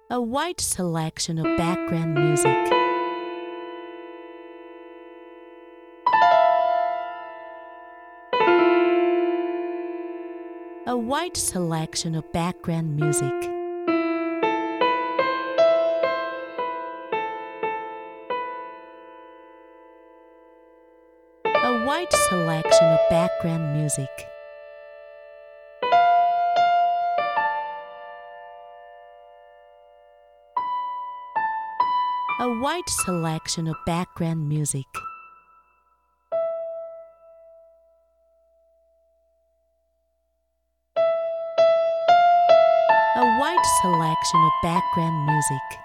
A wide selection of background music. A wide selection of background music. A wide selection of background music. A wide selection of background music. A wide selection of background music.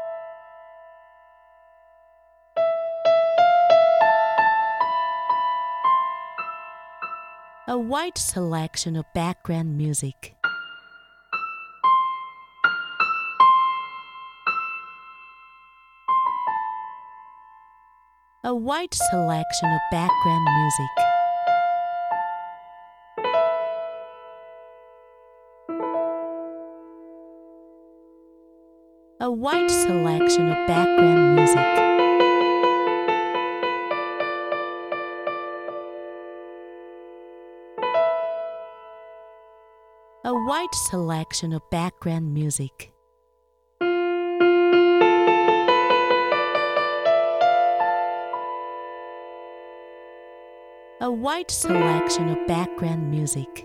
A wide selection of background music. A wide selection of background music. A wide selection of background music. A wide selection of background music. A wide selection of background music.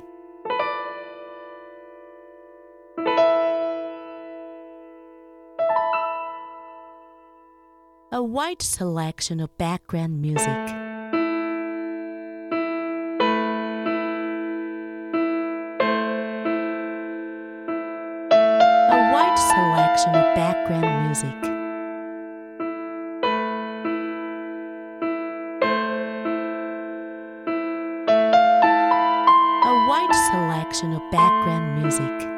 A wide selection of background music. A wide selection of background music. A wide selection of background music.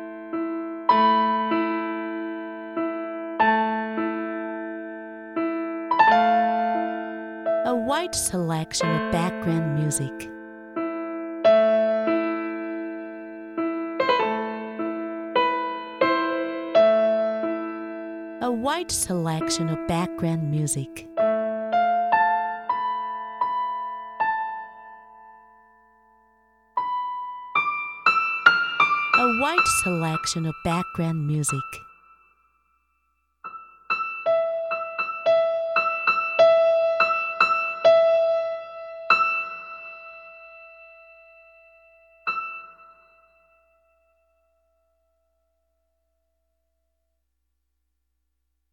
A wide selection of background music. A wide selection of background music. A wide selection of background music.